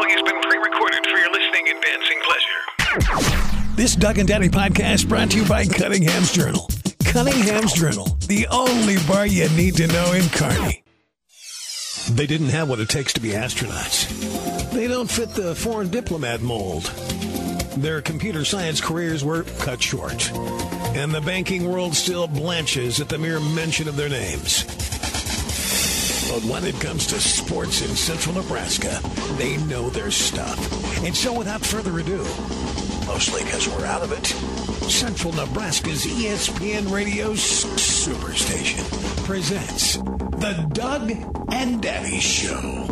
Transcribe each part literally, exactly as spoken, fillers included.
following has been pre-recorded for your listening and dancing pleasure. This Doug and Daddy podcast brought to you by Cunningham's Journal. Cunningham's Journal, the only bar you need to know in Kearney. They didn't have what it takes to be astronauts. They don't fit the foreign diplomat mold. Their computer science careers were cut short. And the banking world still blanches at the mere mention of their names. But when it comes to sports in central Nebraska, they know their stuff. And so without further ado, mostly because we're out of it, Central Nebraska's E S P N Radio Superstation presents The Doug and Daddy Show.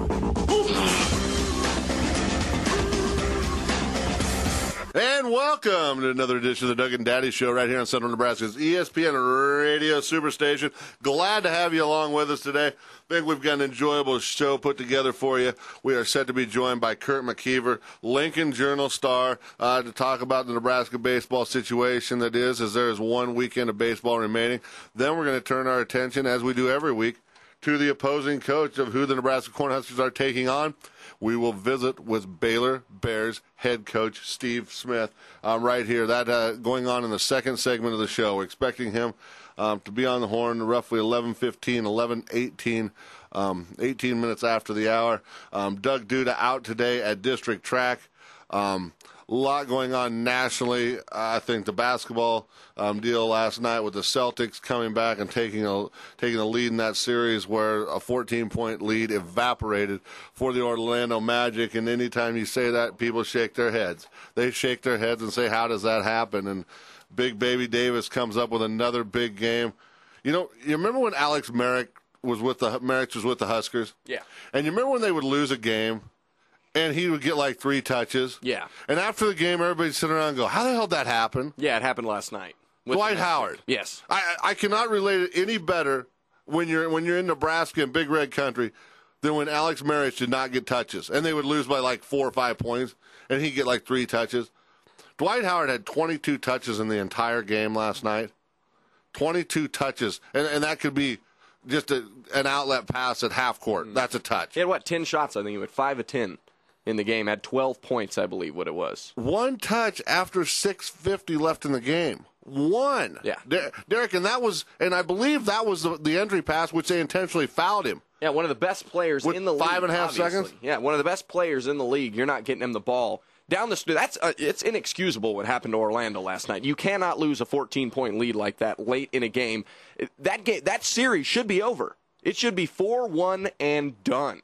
And welcome to another edition of the Doug and Daddy Show right here on Central Nebraska's E S P N Radio Superstation. Glad to have you along with us today. I think we've got an enjoyable show put together for you. We are set to be joined by Kurt McKeever, Lincoln Journal star, uh, to talk about the Nebraska baseball situation that is, as there is one weekend of baseball remaining. Then we're going to turn our attention, as we do every week, to the opposing coach of who the Nebraska Cornhuskers are taking on. We will visit with Baylor Bears head coach Steve Smith um, right here. That uh, going on in the second segment of the show. We're expecting him um, to be on the horn roughly eleven fifteen, eleven eighteen, um, eighteen minutes after the hour. Um, Doug Duda out today at District Track. Um, A lot going on nationally. I think the basketball um, deal last night with the Celtics coming back and taking a taking a lead in that series, where a fourteen-point lead evaporated for the Orlando Magic. And anytime you say that, people shake their heads. They shake their heads and say, "How does that happen?" And Big Baby Davis comes up with another big game. You know, you remember when Alex Merrick was with the Merrick was with the Huskers? Yeah. And you remember when they would lose a game? And he would get like three touches. Yeah. And after the game, everybody'd sit around and go, how the hell did that happen? Yeah, it happened last night. Dwight Howard. Yes. I, I cannot relate it any better when you're when you're in Nebraska and Big Red Country than when Alex Marich did not get touches. And they would lose by like four or five points, and he'd get like three touches. Dwight Howard had twenty-two touches in the entire game last night. twenty-two touches. And, and that could be just a, an outlet pass at half court. Mm. That's a touch. He had, what, ten shots, I think. He went five of ten. In the game, had twelve points, I believe, what it was. One touch after six fifty left in the game. One. Yeah. Der- Derek, and that was, and I believe that was the, the entry pass, which they intentionally fouled him. Yeah, one of the best players With in the league. Five and a half obviously. seconds? Yeah, one of the best players in the league. You're not getting him the ball. Down the street, that's uh, it's inexcusable what happened to Orlando last night. You cannot lose a fourteen-point lead like that late in a game. That game, that series should be over. It should be four one and done.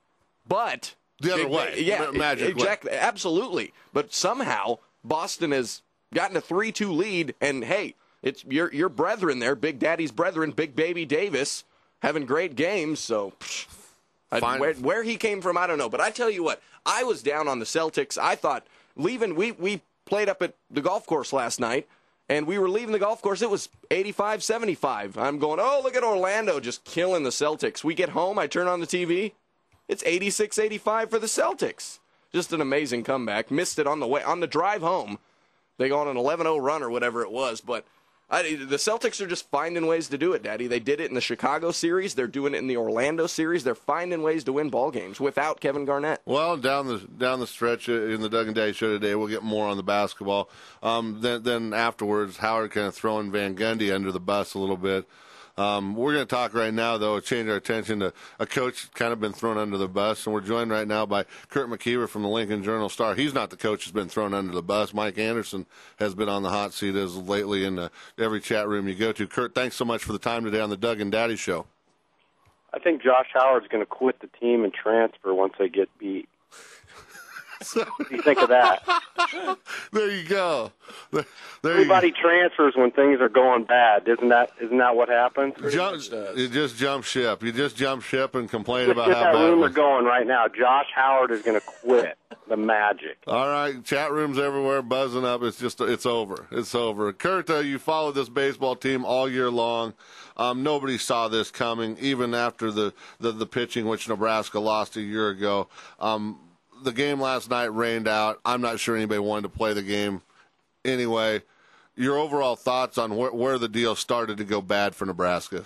But The other way. Yeah, Magic exactly, way. Absolutely. But somehow Boston has gotten a three two lead, and hey, it's your your brethren there, Big Daddy's brethren, Big Baby Davis, having great games. So psh, I, where, where he came from, I don't know. But I tell you what, I was down on the Celtics. I thought leaving. We we played up at the golf course last night, and we were leaving the golf course. It was eighty-five seventy-five. I'm going, oh, look at Orlando just killing the Celtics. We get home, I turn on the T V. It's eighty-six eighty-five for the Celtics. Just an amazing comeback. Missed it on the way on the drive home. They go on an eleven oh run or whatever it was. But I, the Celtics are just finding ways to do it, Daddy. They did it in the Chicago series. They're doing it in the Orlando series. They're finding ways to win ball games without Kevin Garnett. Well, down the down the stretch in the Doug and Daddy Show today, we'll get more on the basketball. Um, then, then afterwards, Howard kind of throwing Van Gundy under the bus a little bit. Um, we're going to talk right now, though, change our attention to a coach kind of been thrown under the bus, and we're joined right now by Kurt McKeever from the Lincoln Journal Star. He's not the coach who's been thrown under the bus. Mike Anderson has been on the hot seat as lately in uh, every chat room you go to. Kurt, thanks so much for the time today on the Doug and Daddy Show. I think Josh Howard's going to quit the team and transfer once they get beat. What do you think of that? There you go. There, there Everybody you go. transfers when things are going bad. Isn't that isn't that what happens? Jump, you just jump ship. You just jump ship and complain Let's about get how that bad it rumor was. going right now. Josh Howard is going to quit the Magic. All right, chat rooms everywhere buzzing up. It's just it's over. It's over. Kurt, uh, you followed this baseball team all year long. Um, nobody saw this coming, even after the, the, the pitching, which Nebraska lost a year ago. Um, the game last night rained out. I'm not sure anybody wanted to play the game anyway. Your overall thoughts on wh- where the deal started to go bad for Nebraska?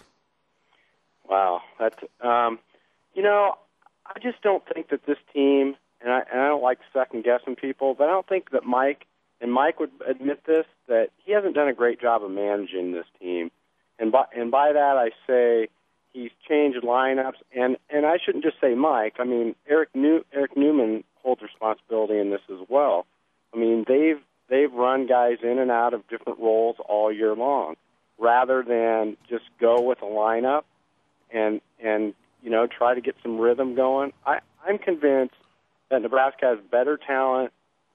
Wow, that's um, you know, I just don't think that this team, and I, and I don't like like second-guessing people, but I don't think that Mike, and Mike would admit this, that he hasn't done a great job of managing this team. And by, and by that I say he's changed lineups, and, and I shouldn't just say Mike. I mean, Eric New, Eric Newman holds responsibility in this as well. I mean, they've they've run guys in and out of different roles all year long, rather than just go with a lineup and and you know try to get some rhythm going. I, I'm convinced that Nebraska has better talent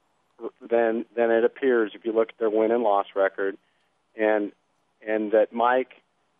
than than it appears if you look at their win and loss record, and and that Mike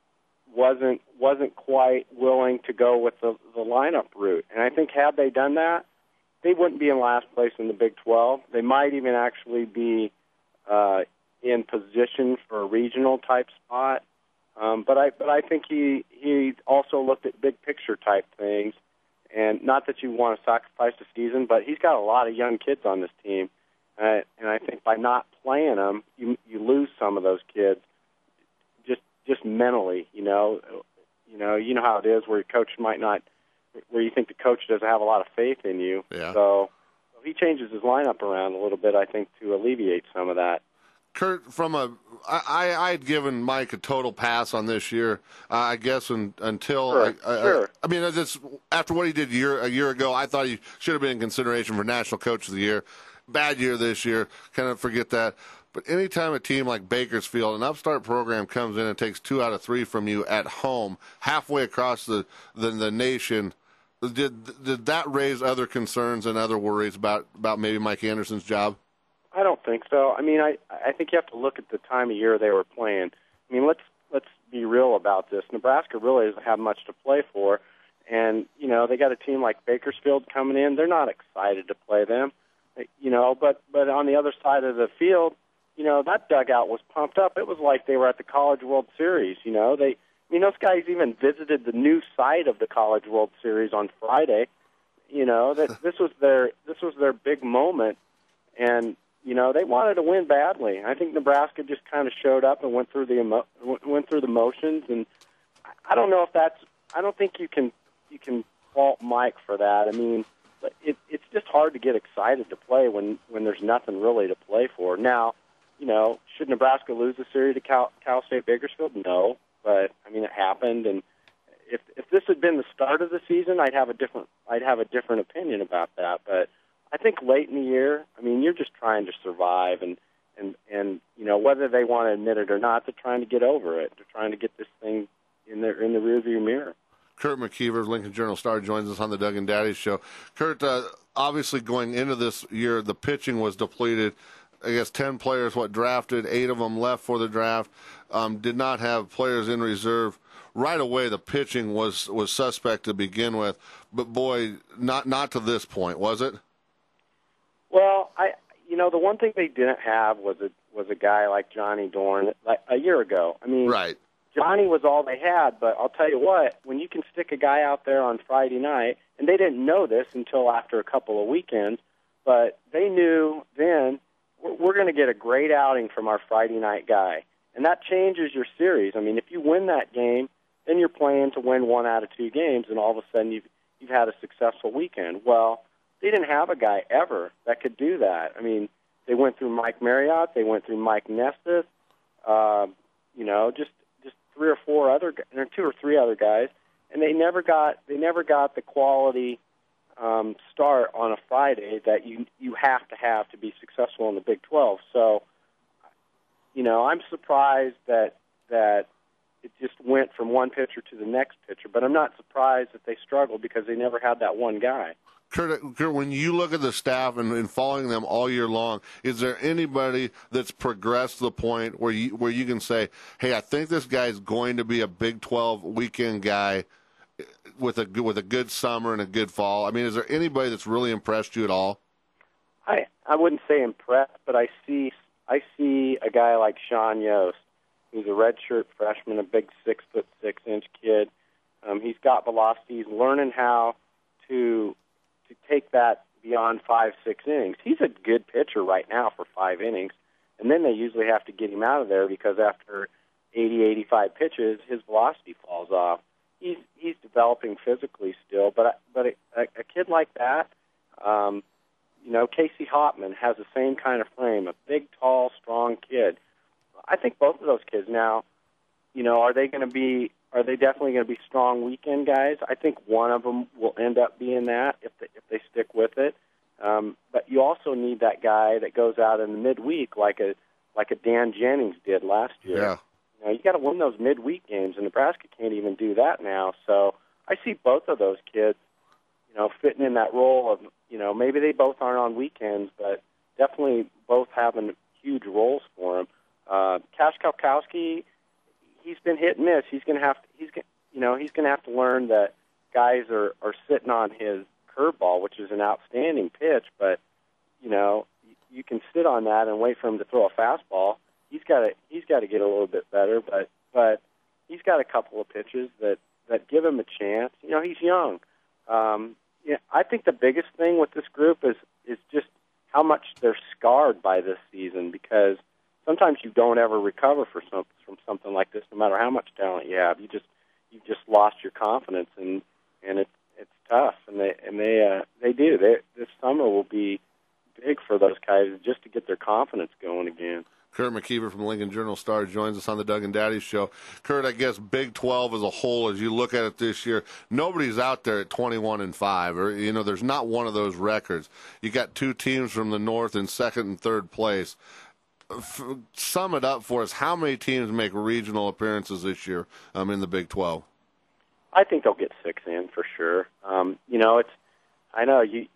wasn't wasn't quite willing to go with the, the lineup route. And I think had they done that, they wouldn't be in last place in the Big twelve. They might even actually be uh, in position for a regional type spot. Um, but I but I think he he also looked at big picture type things, and not that you want to sacrifice the season, but he's got a lot of young kids on this team, uh, and I think by not playing them, you you lose some of those kids, just just mentally, you know, you know you know how it is where your coach might not, where you think the coach doesn't have a lot of faith in you. Yeah. So he changes his lineup around a little bit, I think, to alleviate some of that. Kurt, from a, I, I had given Mike a total pass on this year. Uh, I guess un, until Sure, I, I, sure. I, I mean, just after what he did year a year ago, I thought he should have been in consideration for National Coach of the Year. Bad year this year, kind of forget that. But anytime a team like Bakersfield, an upstart program, comes in and takes two out of three from you at home, halfway across the the, the nation, did did that raise other concerns and other worries about about maybe Mike Anderson's job? I don't think so. I mean, I I think you have to look at the time of year they were playing. I mean, let's let's be real about this. Nebraska really doesn't have much to play for, and you know they got a team like Bakersfield coming in. They're not excited to play them, you know. But but on the other side of the field, you know that dugout was pumped up. It was like they were at the College World Series. You know, they I mean those guys even visited the new site of the College World Series on Friday. You know that this was their this was their big moment, and you know, they wanted to win badly. I think Nebraska just kind of showed up and went through the emo- went through the motions, and I don't know if that's. I don't think you can you can fault Mike for that. I mean, it, it's just hard to get excited to play when when there's nothing really to play for. Now, you know, should Nebraska lose the series to Cal, Cal State Bakersfield? No, but I mean, it happened, and if if this had been the start of the season, I'd have a different I'd have a different opinion about that, but. I think late in the year, I mean, you're just trying to survive, and, and, and you know, whether they want to admit it or not, they're trying to get over it. They're trying to get this thing in the in the rearview mirror. Kurt McKeever, Lincoln Journal-Star, joins us on the Doug and Daddy Show. Kurt, uh, obviously going into this year, the pitching was depleted. I guess ten players, what, drafted, eight of them left for the draft, um, did not have players in reserve. Right away, the pitching was, was suspect to begin with, but boy, not not to this point, was it? Well, I, you know, the one thing they didn't have was a was a guy like Johnny Dorn like a year ago. I mean, right. Johnny was all they had, but I'll tell you what, when you can stick a guy out there on Friday night, and they didn't know this until after a couple of weekends, but they knew then we're, we're going to get a great outing from our Friday night guy, and that changes your series. I mean, if you win that game, then you're playing to win one out of two games, and all of a sudden you've you've had a successful weekend. Well. They didn't have a guy ever that could do that. I mean, they went through Mike Marriott, they went through Mike Nestis, uh, you know, just just three or four other, or two or three other guys, and they never got they never got the quality um, start on a Friday that you you have to have to be successful in the Big twelve. So, you know, I'm surprised that that it just went from one pitcher to the next pitcher, but I'm not surprised that they struggled because they never had that one guy. Kurt, Kurt, when you look at the staff and, and following them all year long, is there anybody that's progressed to the point where you where you can say, "Hey, I think this guy's going to be a Big twelve weekend guy with a with a good summer and a good fall"? I mean, is there anybody that's really impressed you at all? I I wouldn't say impressed, but I see I see a guy like Sean Yost, who's a redshirt freshman, a big six foot six inch kid. Um, he's got velocity. He's learning how to to take that beyond five, six innings. He's a good pitcher right now for five innings, and then they usually have to get him out of there because after eighty, eighty-five pitches, his velocity falls off. He's he's developing physically still, but but a, a kid like that, um, you know, Casey Hopman has the same kind of frame, a big, tall, strong kid. I think both of those kids now, you know, are they going to be, are they definitely going to be strong weekend guys? I think one of them will end up being that if they, if they stick with it. Um, but you also need that guy that goes out in the midweek like a like a Dan Jennings did last year. Yeah. You know, you got to win those midweek games, and Nebraska can't even do that now. So I see both of those kids, you know, fitting in that role of, you know, maybe they both aren't on weekends, but definitely both having huge roles for them. Uh, Cash Kalkowski, he's been hit and miss. He's going to have to, he's you know, he's going to have to learn that guys are, are sitting on his curveball, which is an outstanding pitch, but, you know, you can sit on that and wait for him to throw a fastball. He's got to he's got to get a little bit better, but but he's got a couple of pitches that, that give him a chance. You know, he's young. Um, yeah, I think the biggest thing with this group is is just how much they're scarred by this season, because sometimes you don't ever recover for some, from something like this, no matter how much talent you have. You just you just lost your confidence, and and it's it's tough, and they and they uh, they do. They, this summer will be big for those guys just to get their confidence going again. Kurt McKeever from Lincoln Journal-Star joins us on the Doug and Daddy Show. Kurt, I guess Big twelve as a whole, as you look at it this year, nobody's out there at twenty-one and five, or you know, there's not one of those records. You got two teams from the North in second and third place. F- sum it up for us. How many teams make regional appearances this year um, in the Big twelve? I think they'll get six in for sure. Um, you know, it's. I know you.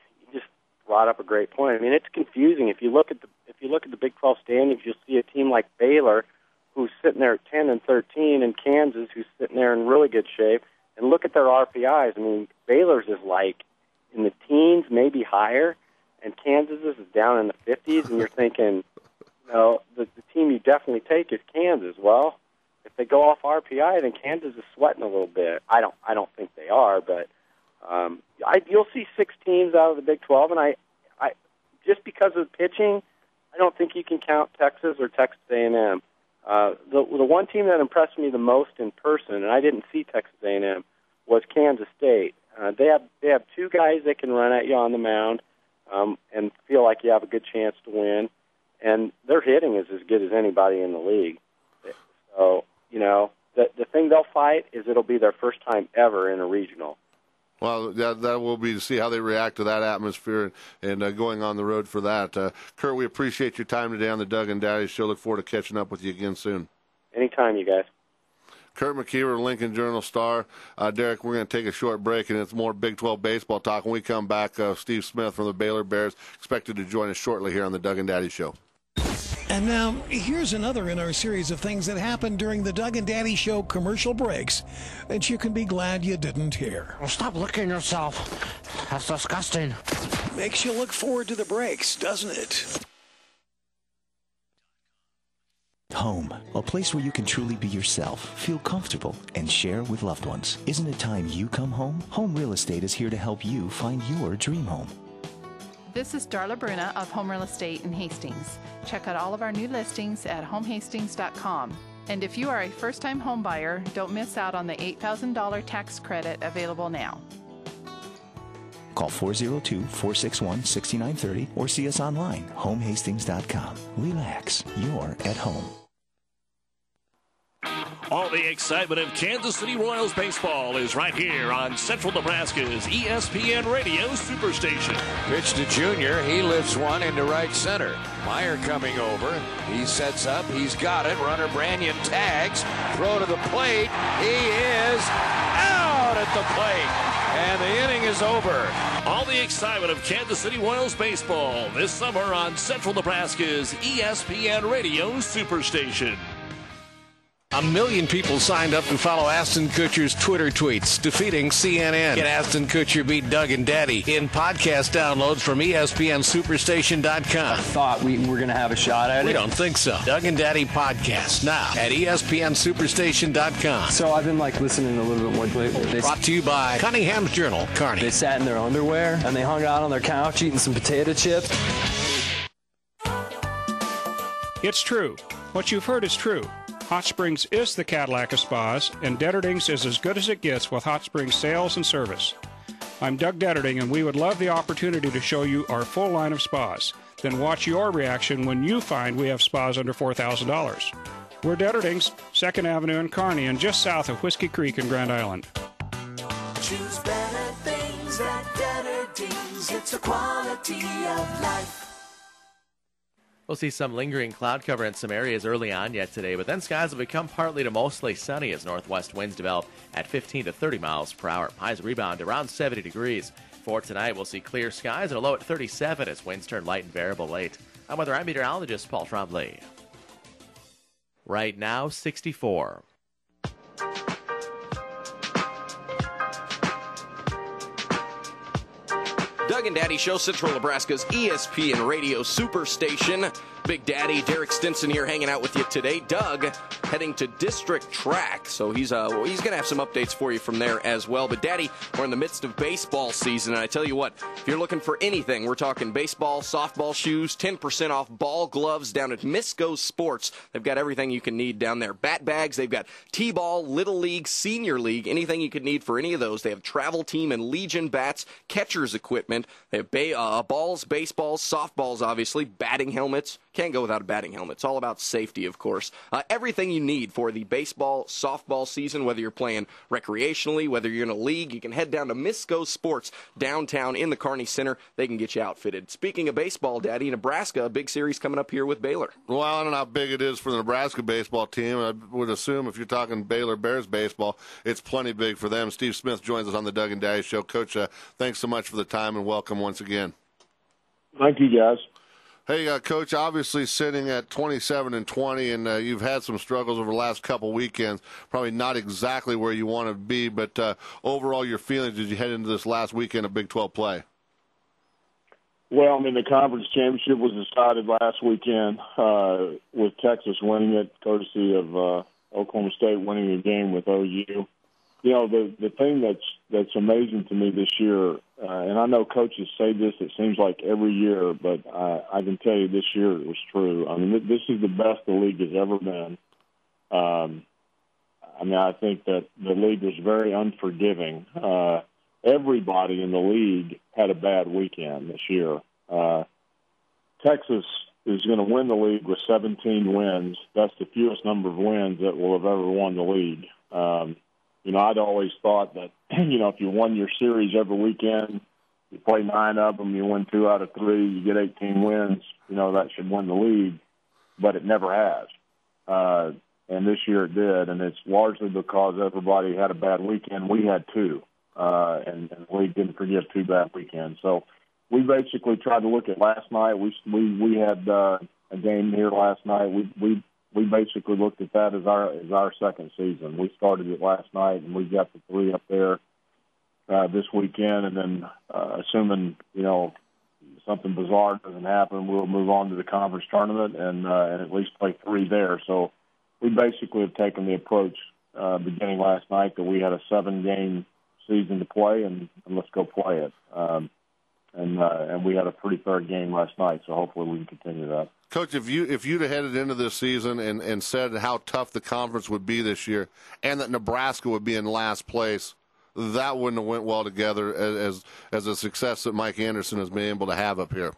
Brought up a great point. I mean, it's confusing. If you look at the if you look at the Big twelve standings, you'll see a team like Baylor, who's sitting there at ten and thirteen, and Kansas, who's sitting there in really good shape. And look at their R P Is. I mean, Baylor's is like in the teens, maybe higher, and Kansas's is down in the fifties. And you're thinking, you know, the, the team you definitely take is Kansas. Well, if they go off R P I, then Kansas is sweating a little bit. I don't I don't think they are, but. Um, I, you'll see six teams out of the Big twelve, and I, I, just because of pitching, I don't think you can count Texas or Texas A and M. Uh, the, the one team that impressed me the most in person, and I didn't see Texas A and M, was Kansas State. Uh, they have they have two guys that can run at you on the mound um, and feel like you have a good chance to win, and their hitting is as good as anybody in the league. So, you know, the the thing they'll fight is it'll be their first time ever in a regional. Well, that, that will be to see how they react to that atmosphere and, and uh, going on the road for that. Uh, Kurt, we appreciate your time today on the Doug and Daddy Show. Look forward to catching up with you again soon. Anytime, you guys. Kurt McKeever, Lincoln Journal-Star. Uh, Derek, we're going to take a short break, and it's more Big twelve baseball talk. When we come back, uh, Steve Smith from the Baylor Bears expected to join us shortly here on the Doug and Daddy Show. And now, here's another in our series of things that happened during the Doug and Daddy Show commercial breaks that you can be glad you didn't hear. Oh, stop licking yourself. That's disgusting. Makes you look forward to the breaks, doesn't it? Home, a place where you can truly be yourself, feel comfortable, and share with loved ones. Isn't it time you come home? Home Real Estate is here to help you find your dream home. This is Darla Bruna of Home Real Estate in Hastings. Check out all of our new listings at home hastings dot com. And if you are a first-time home buyer, don't miss out on the eight thousand dollars tax credit available now. Call four oh two, four six one, six nine three zero or see us online, home hastings dot com. Relax, you're at home. All the excitement of Kansas City Royals baseball is right here on Central Nebraska's E S P N Radio Superstation. Pitch to Junior. He lifts one into right center. Meyer coming over. He sets up. He's got it. Runner Branyan tags. Throw to the plate. He is out at the plate. And the inning is over. All the excitement of Kansas City Royals baseball this summer on Central Nebraska's E S P N Radio Superstation. A million people signed up to follow Ashton Kutcher's Twitter tweets, defeating C N N. Get Ashton Kutcher beat Doug and Daddy in podcast downloads from E S P N Superstation dot com. I thought we were going to have a shot at it. We don't think so. Doug and Daddy podcast now at E S P N Superstation dot com. So I've been like listening a little bit more lately. They, Brought to you by Cunningham's Journal, Kearney. They sat in their underwear and they hung out on their couch eating some potato chips. It's true. What you've heard is true. Hot Springs is the Cadillac of spas, and Detterdings is as good as it gets with Hot Springs sales and service. I'm Doug Detterding, and we would love the opportunity to show you our full line of spas. Then watch your reaction when you find we have spas under four thousand dollars. We're Detterding's, second Avenue in Kearney, and just south of Whiskey Creek in Grand Island. Choose better things at Detterding's. It's a quality of life. We'll see some lingering cloud cover in some areas early on yet today, but then skies will become partly to mostly sunny as northwest winds develop at fifteen to thirty miles per hour. Highs rebound around seventy degrees. For tonight, we'll see clear skies and a low at thirty-seven as winds turn light and variable late. I'm weather I'm meteorologist Paul Trombley. Right now, sixty-four. Doug and Daddy Show, Central Nebraska's E S P N Radio Superstation. Big Daddy Derek Stinson here hanging out with you today. Doug heading to district track, so he's uh well, he's going to have some updates for you from there as well. But Daddy, we're in the midst of baseball season, and I tell you what, if you're looking for anything, we're talking baseball, softball shoes, ten percent off ball gloves down at Misco Sports. They've got everything you can need down there. Bat bags, they've got T-ball, Little League, Senior League, anything you could need for any of those. They have travel team and Legion bats, catcher's equipment. They have ba- uh, balls, baseballs, softballs, obviously, batting helmets. Can't go without a batting helmet. It's all about safety, of course. Uh, everything you need for the baseball, softball season, whether you're playing recreationally, whether you're in a league, you can head down to Misco Sports downtown in the Kearney Center. They can get you outfitted. Speaking of baseball, Daddy, Nebraska, a big series coming up here with Baylor. Well, I don't know how big it is for the Nebraska baseball team. I would assume if you're talking Baylor Bears baseball, it's plenty big for them. Steve Smith joins us on the Doug and Daddy Show. Coach, uh, thanks so much for the time and welcome once again. Thank you, guys. Hey, uh, Coach, obviously sitting at twenty-seven and twenty, and uh, you've had some struggles over the last couple weekends. Probably not exactly where you want to be, but uh, overall, your feelings as you head into this last weekend of Big twelve play? Well, I mean, the conference championship was decided last weekend uh, with Texas winning it, courtesy of uh, Oklahoma State winning a game with O U. You know, the the thing that's that's amazing to me this year, uh, and I know coaches say this, it seems like every year, but uh, I can tell you this year it was true. I mean, this is the best the league has ever been. Um, I mean, I think that the league was very unforgiving. Uh, everybody in the league had a bad weekend this year. Uh, Texas is going to win the league with seventeen wins. That's the fewest number of wins that will have ever won the league. Um, You know, I'd always thought that, you know, if you won your series every weekend, you play nine of them, you win two out of three, you get eighteen wins, you know, that should win the league. But it never has. Uh, and this year it did, and it's largely because everybody had a bad weekend. We had two, uh, and, and the league didn't forgive two bad weekends. So we basically tried to look at last night. We we, we had uh, a game here last night. We we We basically looked at that as our as our second season. We started it last night, and we got the three up there uh, this weekend. And then, uh, assuming you know something bizarre doesn't happen, we'll move on to the conference tournament and uh, and at least play three there. So we basically have taken the approach uh, beginning last night that we had a seven-game season to play, and, and let's go play it. Um, and uh, and we had a pretty fair game last night, so hopefully we can continue that. Coach, if you if you'd have headed into this season and, and said how tough the conference would be this year, and that Nebraska would be in last place, that wouldn't have went well together as as, as a success that Mike Anderson has been able to have up here.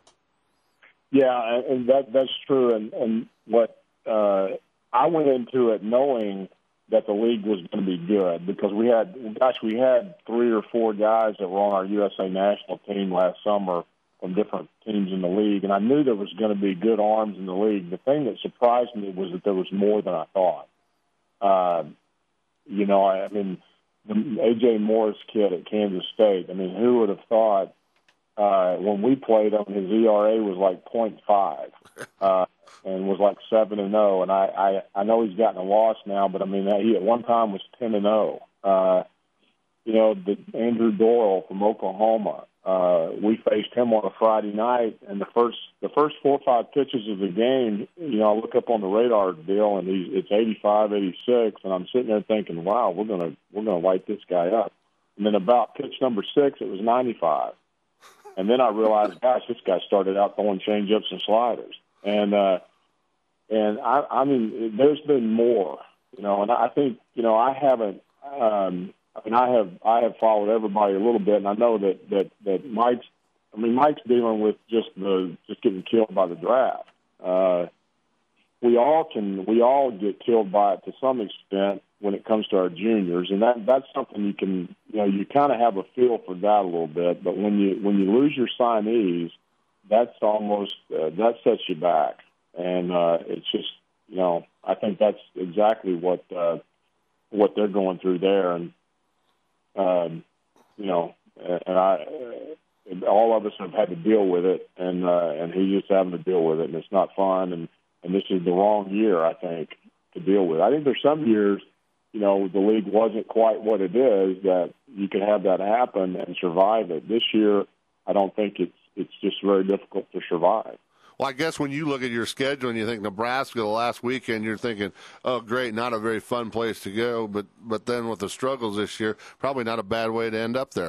Yeah, and that that's true. And and what uh, I went into it knowing that the league was going to be good because we had, gosh, we had three or four guys that were on our U S A national team last summer from different teams in the league, and I knew there was going to be good arms in the league. The thing that surprised me was that there was more than I thought. Uh, you know, I, I mean, the A J Morris kid at Kansas State, I mean, who would have thought uh, when we played him, his E R A was like point five uh, and was like seven and oh, and I, I, I know he's gotten a loss now, but, I mean, he at one time was ten and oh. Uh, you know, the, Andrew Doyle from Oklahoma, Uh, we faced him on a Friday night, and the first the first four or five pitches of the game, you know, I look up on the radar deal, and he's, it's eighty-five, eighty-six, and I'm sitting there thinking, wow, we're gonna we're gonna light this guy up. And then about pitch number six, it was ninety-five, and then I realized, gosh, this guy started out throwing changeups and sliders, and uh, and I, I mean, there's been more, you know, and I think, you know, I haven't. Um, I mean, I have I have followed everybody a little bit, and I know that that that Mike's. I mean, Mike's dealing with just the just getting killed by the draft. Uh, we all can we all get killed by it to some extent when it comes to our juniors, and that that's something you can you know you kind of have a feel for that a little bit. But when you when you lose your signees, that's almost uh, that sets you back, and uh, it's just you know I think that's exactly what uh, what they're going through there, and um, you know, and I. Uh, all of us have had to deal with it, and uh, and he's just having to deal with it, and it's not fun. And, and this is the wrong year, I think, to deal with. I think there's some years, you know, the league wasn't quite what it is, that you can have that happen and survive it. This year, I don't think it's it's just very difficult to survive. Well, I guess when you look at your schedule and you think Nebraska the last weekend, you're thinking, oh, great, not a very fun place to go. But but then with the struggles this year, probably not a bad way to end up there.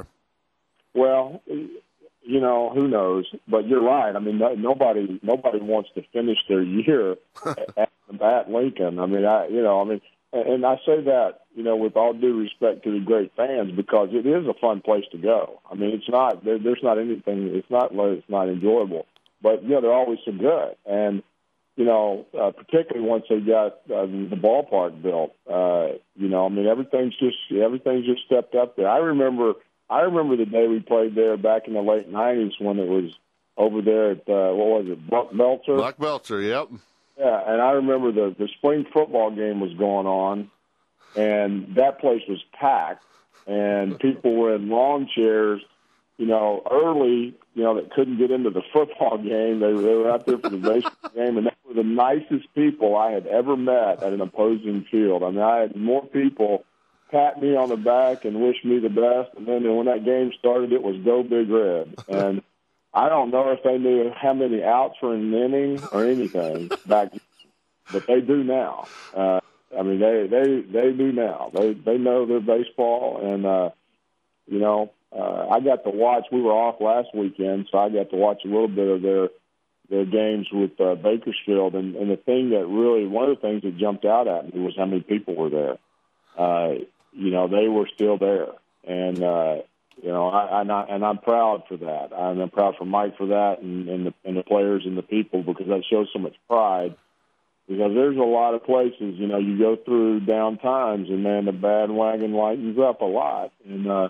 Well, you know, who knows? But you're right. I mean, no, nobody nobody wants to finish their year at, at Lincoln. I mean, I you know, I mean, and I say that, you know, with all due respect to the great fans, because it is a fun place to go. I mean, it's not there, there's not anything. It's not it's not enjoyable, but you know, they're always so good. And you know, uh, particularly once they got uh, the ballpark built, uh, you know, I mean, everything's just everything's just stepped up there. I remember. I remember the day we played there back in the late nineties when it was over there at, uh, what was it, Buck Belzer? Buck Belzer, yep. Yeah, and I remember the, the spring football game was going on, and that place was packed, and people were in lawn chairs, you know, early, you know, that couldn't get into the football game. They, they were out there for the baseball game, and they were the nicest people I had ever met at an opposing field. I mean, I had more people pat me on the back and wish me the best. And then when that game started, it was Go Big Red. And I don't know if they knew how many outs were in an inning or anything back then, but they do now. Uh, I mean, they, they, they do now. They they know their baseball. And, uh, you know, uh, I got to watch. We were off last weekend, so I got to watch a little bit of their their games with uh, Bakersfield. And, and the thing that really, one of the things that jumped out at me was how many people were there. Uh, you know, they were still there, and uh, you know, I, I and I'm proud for that. I'm proud for Mike for that, and, and the and the players and the people, because that shows so much pride. Because there's a lot of places, you know, you go through down times, and man, the bandwagon lightens up a lot, and uh,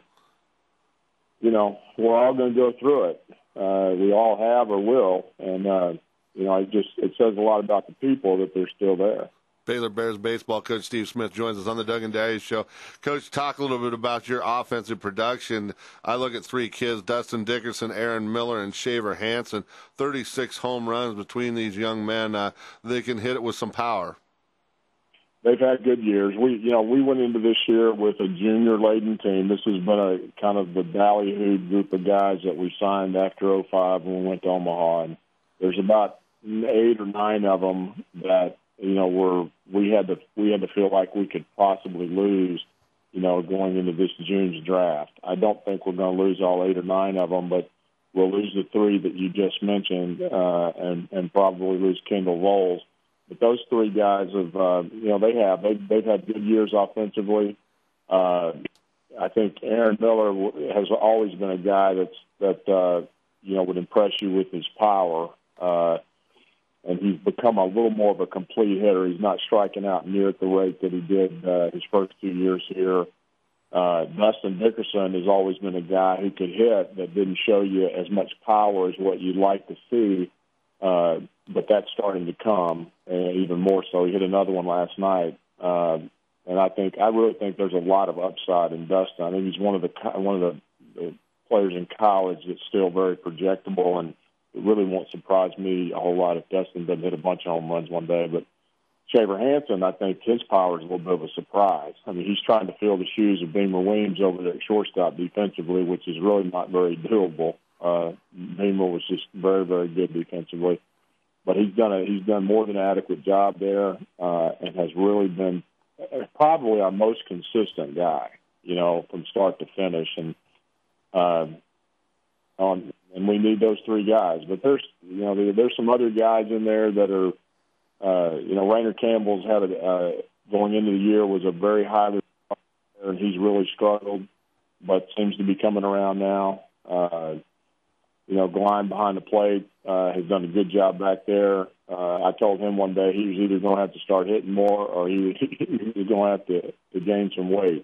you know, we're all going to go through it. Uh, we all have or will, and uh, you know, it just it says a lot about the people that they're still there. Baylor Bears baseball coach Steve Smith joins us on the Doug and Daddy Show. Coach, talk a little bit about your offensive production. I look at three kids, Dustin Dickerson, Aaron Miller, and Shaver Hansen, thirty-six home runs between these young men. Uh, they can hit it with some power. They've had good years. We, you know, we went into this year with a junior-laden team. This has been a kind of the ballyhooed group of guys that we signed after oh five when we went to Omaha. And there's about eight or nine of them that, you know, we're, we had to we had to feel like we could possibly lose, you know, going into this June's draft. I don't think we're going to lose all eight or nine of them, but we'll lose the three that you just mentioned, uh, and and probably lose Kendall Voles. But those three guys have, uh, you know, they have they've, they've had good years offensively. Uh, I think Aaron Miller has always been a guy that's that uh, you know would impress you with his power. Uh, And he's become a little more of a complete hitter. He's not striking out near at the rate that he did uh, his first two years here. Uh, Dustin Dickerson has always been a guy who could hit that didn't show you as much power as what you'd like to see, uh, but that's starting to come, and even more so. He hit another one last night, uh, and I think I really think there's a lot of upside in Dustin. I think he's one of the one of the, the players in college that's still very projectable, and it really won't surprise me a whole lot if Dustin doesn't hit a bunch of home runs one day. But Shaver Hansen, I think his power is a little bit of a surprise. I mean, he's trying to fill the shoes of Beamer Weems over there at shortstop defensively, which is really not very doable. Uh, Beamer was just very, very good defensively. But he's done a, he's done more than an adequate job there, uh, and has really been probably our most consistent guy, you know, from start to finish. And uh, on and we need those three guys. But there's, you know, there, there's some other guys in there that are, uh, you know, Rainer Campbell's had a, uh, going into the year was a very highly and he's really struggled, but seems to be coming around now. Uh, you know, Glenn behind the plate uh, has done a good job back there. Uh, I told him one day he was either going to have to start hitting more or he was, he was going to have to, to gain some weight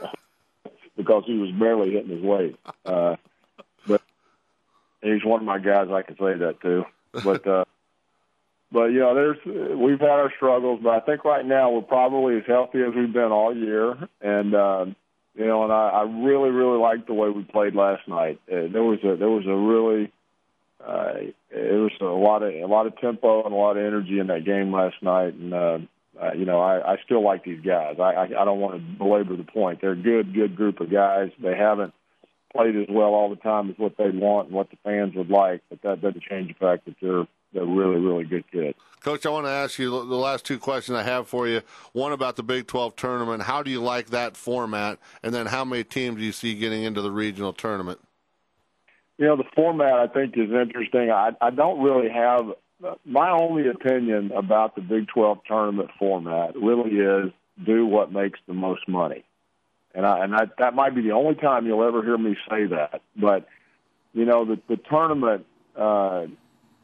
because he was barely hitting his weight. Uh, but he's one of my guys I can say that to. But, uh, but you know, there's we've had our struggles, but I think right now we're probably as healthy as we've been all year. And, uh, you know, and I, I really, really liked the way we played last night. Uh, there was a there was a really uh, it was a lot of a lot of tempo and a lot of energy in that game last night. And uh, uh, you know, I, I still like these guys. I, I I don't want to belabor the point. They're a good, good group of guys. They haven't played as well all the time as what they want and what the fans would like, but that doesn't change the fact that they're they're really, really good kids. Coach, I want to ask you the last two questions I have for you. One about the Big twelve tournament. How do you like that format? And then how many teams do you see getting into the regional tournament? You know, the format I think is interesting. I, I don't really have – my only opinion about the Big twelve tournament format really is do what makes the most money. And, I, and I, that might be the only time you'll ever hear me say that. But, you know, the, the tournament uh, –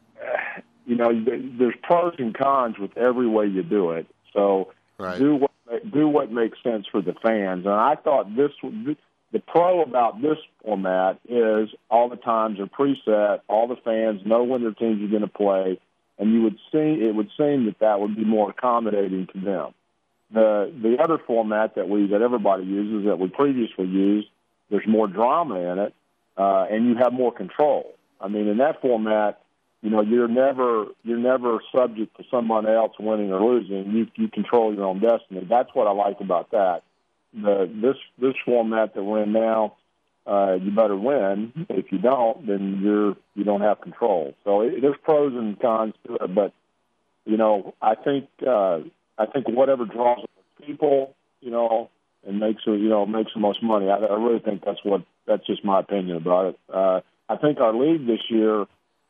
you know, there's pros and cons with every way you do it. So right. do what do what makes sense for the fans. And I thought this the pro about this format is all the times are preset. All the fans know when their teams are going to play, and you would see it would seem that that would be more accommodating to them. The the other format that we that everybody uses that we previously used, there's more drama in it, uh, and you have more control. I mean, in that format, you know, you're never you're never subject to someone else winning or losing. You you control your own destiny. That's what I like about that. The this this format that we're in now, uh, you better win. If you don't, then you're you don't have control. So it, there's pros and cons to it. But you know, I think uh, I think whatever draws people, you know, and makes it, you know makes the most money. I, I really think that's what that's just my opinion about it. Uh, I think our league this year.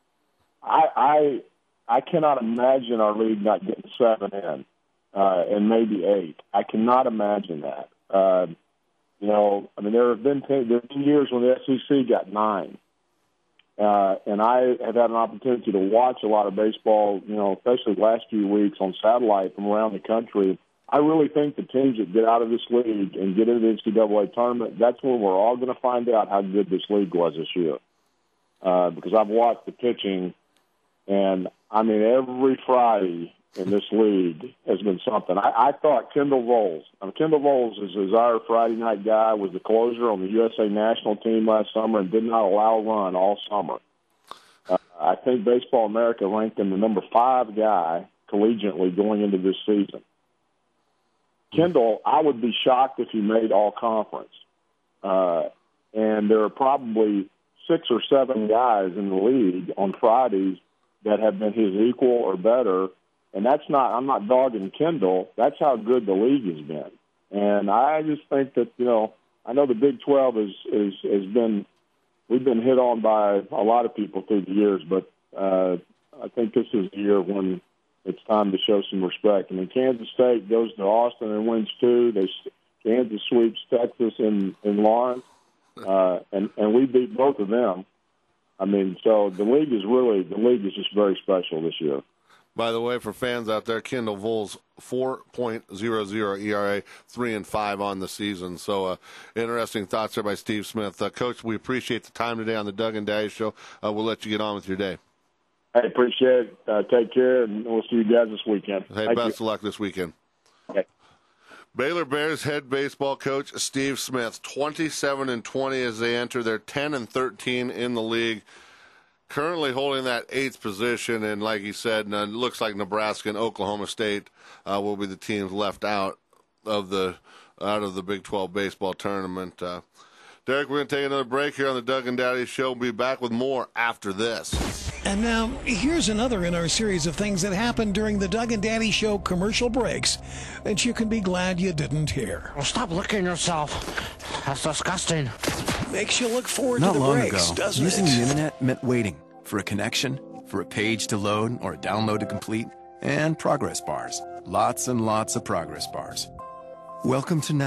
I, I I cannot imagine our league not getting seven in, uh, and maybe eight. I cannot imagine that. Uh, you know, I mean, there have been there have been years when the S E C got nine, uh, and I have had an opportunity to watch a lot of baseball. You know, especially the last few weeks on satellite from around the country. I really think the teams that get out of this league and get into the N C double A tournament, that's when we're all going to find out how good this league was this year. Uh, because I've watched the pitching. And, I mean, every Friday in this league has been something. I, I thought Kendall Voles, I mean, Kendall Voles is, is our Friday night guy, was the closer on the U S A national team last summer and did not allow a run all summer. Uh, I think Baseball America ranked him the number five guy collegiately going into this season. Kendall, I would be shocked if he made all conference. Uh, and there are probably six or seven guys in the league on Fridays that have been his equal or better, and that's not, I'm not dogging Kendall, that's how good the league has been. And I just think that, you know, I know the Big twelve is, is, has been, we've been hit on by a lot of people through the years, but uh, I think this is the year when it's time to show some respect. I mean, Kansas State goes to Austin and wins two. They, Kansas sweeps Texas in, in Lawrence, uh, and, and we beat both of them. I mean, so the league is really, the league is just very special this year. By the way, for fans out there, Kendall Voles, four point oh oh E R A, three and five on the season. So, uh, interesting thoughts there by Steve Smith. Uh, Coach, we appreciate the time today on the Doug and Daddy Show. Uh, we'll let you get on with your day. I appreciate it. Uh, take care, and we'll see you guys this weekend. Hey, Thank best you. of luck this weekend. Okay. Baylor Bears head baseball coach Steve Smith, twenty-seven and twenty as they enter. They're ten and thirteen in the league. Currently holding that eighth position, and like you said, it looks like Nebraska and Oklahoma State uh, will be the teams left out of the out of the Big twelve baseball tournament. Uh, Derek, we're going to take another break here on the Doug and Daddy Show. We'll be back with more after this. And now, here's another in our series of things that happened during the Doug and Daddy Show commercial breaks that you can be glad you didn't hear. Well, stop licking yourself. That's disgusting. Makes you look forward Not to the long breaks, ago, doesn't using it? the internet meant waiting for a connection, for a page to load or a download to complete, and progress bars. Lots and lots of progress bars. Welcome to now,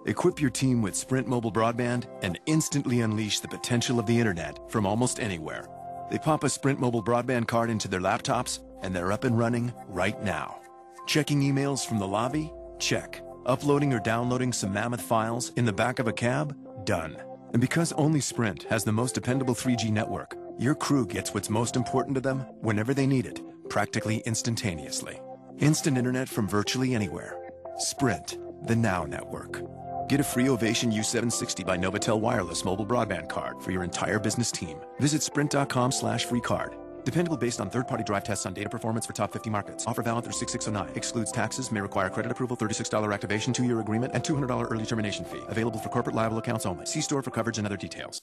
Equip your team with Sprint mobile broadband and instantly unleash the potential of the internet from almost anywhere. They pop a Sprint mobile broadband card into their laptops, and they're up and running right now. Checking emails from the lobby? Check. Uploading or downloading some mammoth files in the back of a cab? Done. And because only Sprint has the most dependable three G network, your crew gets what's most important to them whenever they need it, practically instantaneously. Instant internet from virtually anywhere. Sprint, the Now Network. Get a free Ovation U seven sixty by Novatel Wireless mobile broadband card for your entire business team. Visit sprint.com slash free card. Dependable based on third-party drive tests on data performance for top fifty markets. Offer valid through six six oh nine. Excludes taxes, may require credit approval, thirty-six dollars activation, two-year agreement, and two hundred dollars early termination fee. Available for corporate liable accounts only. See store for coverage and other details.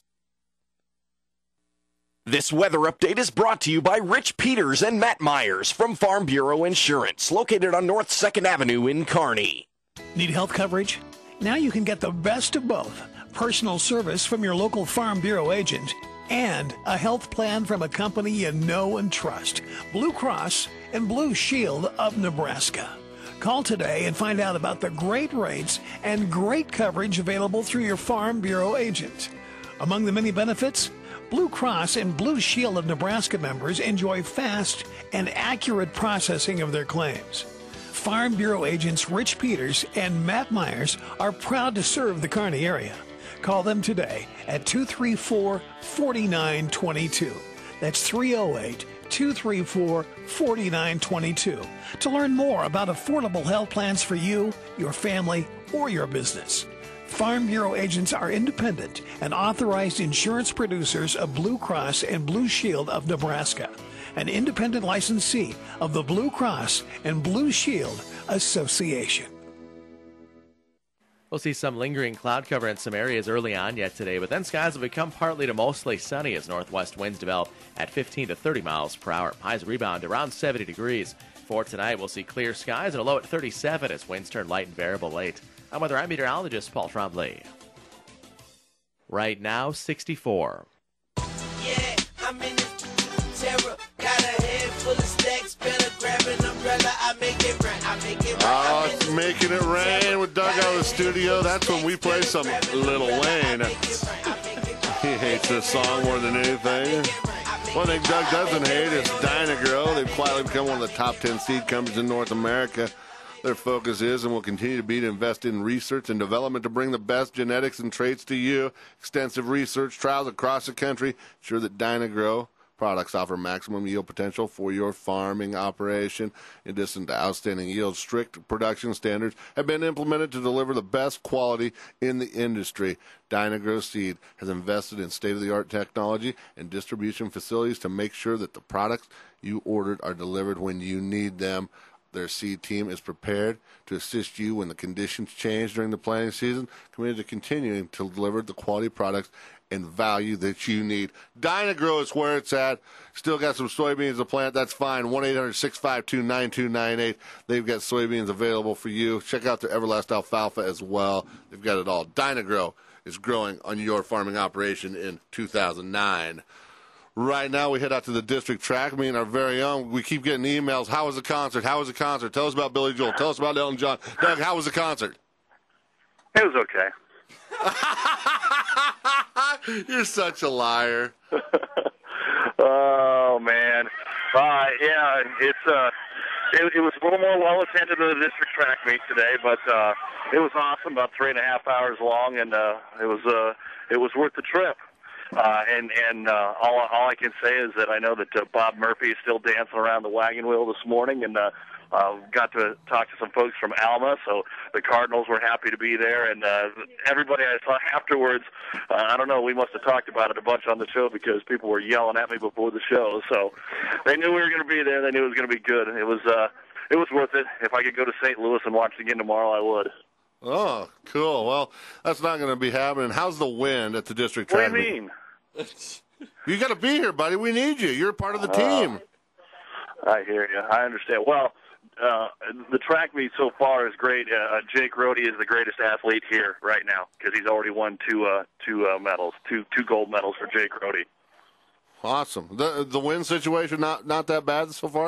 This weather update is brought to you by Rich Peters and Matt Myers from Farm Bureau Insurance, located on North second Avenue in Kearney. Need health coverage? Now you can get the best of both. Personal service from your local Farm Bureau agent and a health plan from a company you know and trust. Blue Cross and Blue Shield of Nebraska. Call today and find out about the great rates and great coverage available through your Farm Bureau agent. Among the many benefits, Blue Cross and Blue Shield of Nebraska members enjoy fast and accurate processing of their claims. Farm Bureau agents Rich Peters and Matt Myers are proud to serve the Kearney area. Call them today at two three four, four nine two two. That's three oh eight, two three four, four nine two two to learn more about affordable health plans for you, your family, or your business. Farm Bureau agents are independent and authorized insurance producers of Blue Cross and Blue Shield of Nebraska, an independent licensee of the Blue Cross and Blue Shield Association. We'll see some lingering cloud cover in some areas early on yet today, but then skies will become partly to mostly sunny as northwest winds develop at fifteen to thirty miles per hour. Highs rebound around seventy degrees. For tonight, we'll see clear skies and a low at thirty-seven as winds turn light and variable late. I'm weather I'm meteorologist Paul Trombley. Right now, sixty-four. Yeah, I'm in the terror. Got a head full of stacks. Better grab an umbrella. I make it rain. I make it rain. Oh, it's making it rain with Doug out of the studio. That's when we play some Lil Wayne. He hates this song more than anything. One thing Doug doesn't hate is Dyna-Gro. They've quietly become one of the top ten seed companies in North America. Their focus is and will continue to be to invest in research and development to bring the best genetics and traits to you. Extensive research trials across the country ensure that Dyna-Gro products offer maximum yield potential for your farming operation. In addition to outstanding yield, strict production standards have been implemented to deliver the best quality in the industry. Dyna-Gro Seed has invested in state-of-the-art technology and distribution facilities to make sure that the products you ordered are delivered when you need them. Their seed team is prepared to assist you when the conditions change during the planting season, committed to continuing to deliver the quality products and value that you need. Dyna-Gro is where it's at. Still got some soybeans to plant. That's fine. one eight hundred, six five two, nine two nine eight. They've got soybeans available for you. Check out their Everlast Alfalfa as well. They've got it all. Dyna-Gro is growing on your farming operation in two thousand nine. Right now, we head out to the district track. Me and our very own, we keep getting emails. How was the concert? How was the concert? Tell us about Billy Joel. Tell us about Elton John. Doug, how was the concert? It was okay. You're such a liar. Oh, man. Uh, yeah, it's uh, it, it was a little more well attended than the district track meet today, but uh, it was awesome. About three and a half hours long, and uh, it was uh, it was worth the trip. Uh, and and uh, all all I can say is that I know that uh, Bob Murphy is still dancing around the wagon wheel this morning, and uh, uh, got to talk to some folks from Alma. So the Cardinals were happy to be there, and uh, everybody I saw afterwards. Uh, I don't know. We must have talked about it a bunch on the show because people were yelling at me before the show. So they knew we were going to be there. They knew it was going to be good. It was uh, it was worth it. If I could go to Saint Louis and watch it again tomorrow, I would. Oh, cool. Well, that's not going to be happening. How's the wind at the district track? What do you mean? You got to be here, buddy. We need you. You're part of the team. Uh, I hear you. I understand. Well, uh, the track meet so far is great. Uh, Jake Rode is the greatest athlete here right now because he's already won two uh, two uh, medals, two two gold medals for Jake Rode. Awesome. The the win situation not not that bad so far.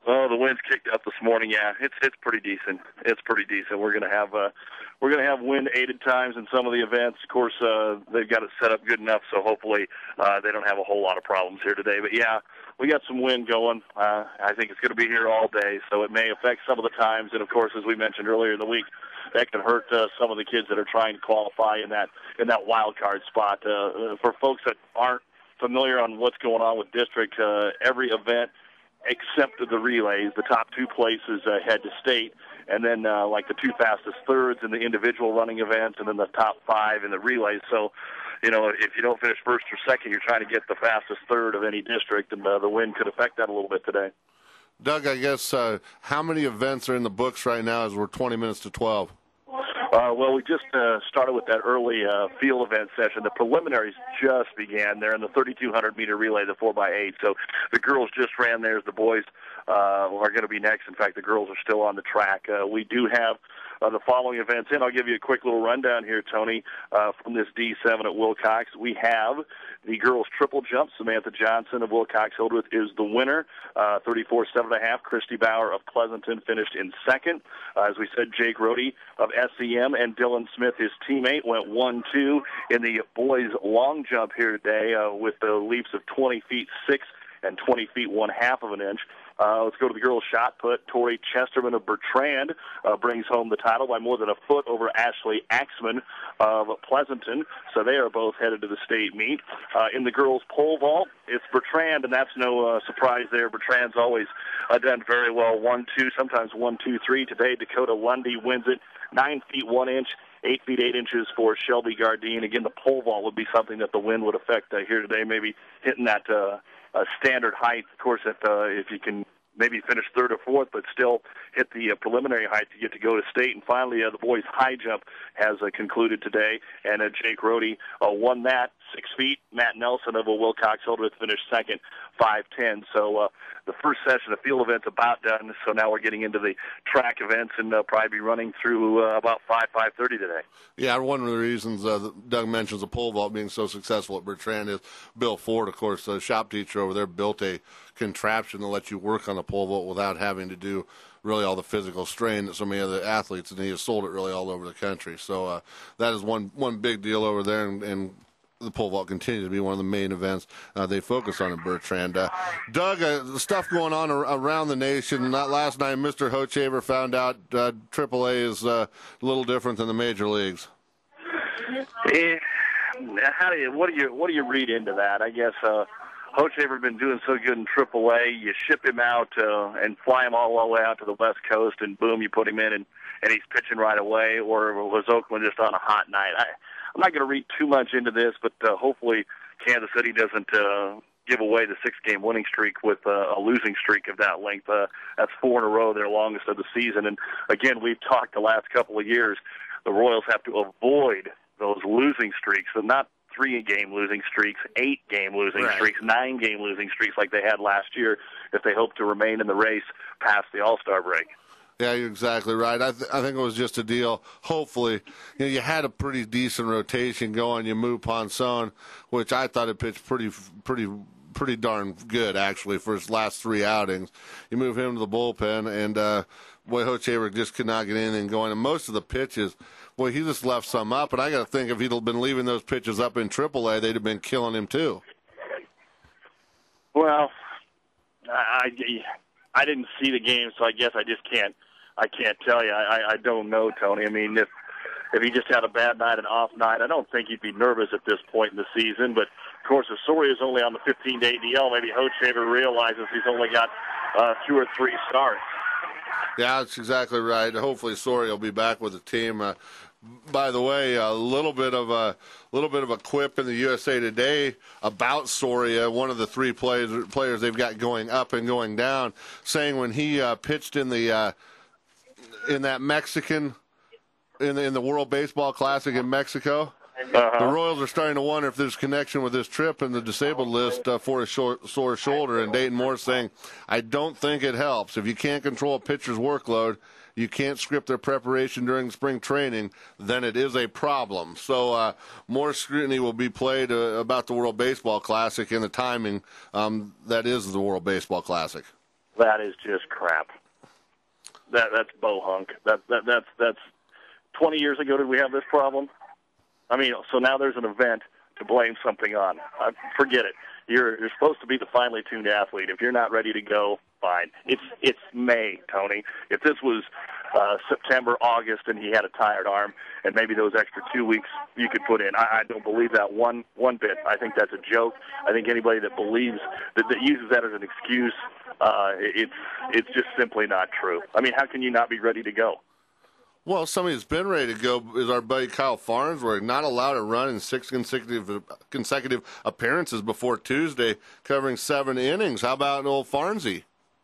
Oh, the wind's kicked up this morning. Yeah, it's it's pretty decent. It's pretty decent. We're gonna have uh, we're gonna have wind aided times in some of the events. Of course, uh, they've got it set up good enough, so hopefully uh, they don't have a whole lot of problems here today. But yeah, we got some wind going. Uh, I think it's going to be here all day, so it may affect some of the times. And of course, as we mentioned earlier in the week, that can hurt uh, some of the kids that are trying to qualify in that in that wild card spot. Uh, for folks that aren't familiar on what's going on with district, uh, every event except the relays, the top two places uh, head to state, and then uh, like the two fastest thirds in the individual running events, and then the top five in the relays. So, you know, if you don't finish first or second, you're trying to get the fastest third of any district, and uh, the wind could affect that a little bit today. Doug, I guess uh, how many events are in the books right now as we're twenty minutes to twelve? Uh, well, we just uh, started with that early uh, field event session. The preliminaries just began. They're in the thirty-two hundred meter relay, the four by eight. So the girls just ran theirs. The boys uh, are going to be next. In fact, the girls are still on the track. Uh, we do have uh, the following events in. I'll give you a quick little rundown here, Tony, uh, from this D seven at Wilcox. We have the girls' triple jump. Samantha Johnson of Wilcox-Hildreth is the winner, uh, thirty-four seven and a half. Christy Bauer of Pleasanton finished in second. Uh, as we said, Jake Rohde of S E M and Dylan Smith, his teammate, went one two in the boys' long jump here today uh, with the leaps of twenty feet six and twenty feet one half of an inch. Uh, let's go to the girls' shot put. Tori Chesterman of Bertrand uh, brings home the title by more than a foot over Ashley Axman of Pleasanton. So they are both headed to the state meet. Uh, in the girls' pole vault, it's Bertrand, and that's no uh, surprise there. Bertrand's always uh, done very well, one two, sometimes one two three. Today, Dakota Lundy wins it, nine feet one inch. Eight feet eight inches for Shelby Gardine. Again, the pole vault would be something that the wind would affect uh, here today, maybe hitting that uh, uh, standard height. Of course, if, uh, if you can maybe finish third or fourth, but still hit the uh, preliminary height to get to go to state. And finally, uh, the boys' high jump has uh, concluded today, and uh, Jake Rohde uh, won that, six feet. Matt Nelson of Wilcox-Hildreth finished second, five ten. So uh, the first session of field events about done, so now we're getting into the track events, and uh, probably be running through uh, about five, five thirty today. Yeah, one of the reasons uh, Doug mentions the pole vault being so successful at Bertrand is Bill Ford, of course, the shop teacher over there, built a contraption to let you work on the pole vault without having to do really all the physical strain that so many other athletes, and he has sold it really all over the country. So uh, that is one one big deal over there, and, and the pole vault continues to be one of the main events uh, they focus on in Bertrand. Uh, Doug, uh, the stuff going on ar- around the nation. Not last night, Mister Hochaver found out uh, triple A is uh, a little different than the major leagues. Eh, how do you what do you what do you read into that? I guess uh, Hochaver been doing so good in triple A. You ship him out uh, and fly him all the way out to the West Coast, and boom, you put him in, and, and he's pitching right away. Or was Oakland just on a hot night? I, I'm not going to read too much into this, but uh, hopefully Kansas City doesn't uh, give away the six-game winning streak with uh, a losing streak of that length. Uh, that's four in a row, their longest of the season. And, again, we've talked the last couple of years, the Royals have to avoid those losing streaks, so not three-game losing streaks, eight-game losing right. streaks, nine-game losing streaks like they had last year if they hope to remain in the race past the All-Star break. Yeah, you're exactly right. I, th- I think it was just a deal. Hopefully, you know, you had a pretty decent rotation going. You moved Ponson, which I thought it pitched pretty, pretty, pretty darn good actually for his last three outings. You move him to the bullpen, and uh, boy, Hochaver just could not get anything going. And most of the pitches, boy, he just left some up. And I got to think if he'd have been leaving those pitches up in triple A, they'd have been killing him too. Well, I, I didn't see the game, so I guess I just can't. I can't tell you. I, I don't know, Tony. I mean, if if he just had a bad night, an off night, I don't think he'd be nervous at this point in the season. But, of course, if Soria's only on the fifteen-day D L, maybe Hochaver realizes he's only got uh, two or three starts. Yeah, that's exactly right. Hopefully Soria will be back with the team. Uh, by the way, a little bit of a little bit of a quip in the U S A Today about Soria, one of the three players players they've got going up and going down, saying when he uh, pitched in the uh, in that Mexican in the, in the World Baseball Classic in Mexico. Uh-huh. The Royals are starting to wonder if there's connection with this trip in the disabled list uh, for a short, sore shoulder. And Dayton Moore saying, I don't think it helps. If you can't control a pitcher's workload, you can't script their preparation during spring training, then it is a problem. So uh, more scrutiny will be played uh, about the World Baseball Classic and the timing um, that is the World Baseball Classic. That is just crap. That that's bohunk. That that that's that's twenty years ago. Did we have this problem? I mean, so now there's an event to blame something on. Uh, forget it. You're you're supposed to be the finely tuned athlete. If you're not ready to go, fine. It's it's May, Tony. If this was uh, September, August, and he had a tired arm, and maybe those extra two weeks you could put in, I, I don't believe that one one bit. I think that's a joke. I think anybody that believes that, that uses that as an excuse, uh, it's it's just simply not true. I mean, how can you not be ready to go? Well, somebody who's been ready to go is our buddy Kyle Farnsworth, not allowed to run in six consecutive consecutive appearances before Tuesday, covering seven innings. How about old Farnsey?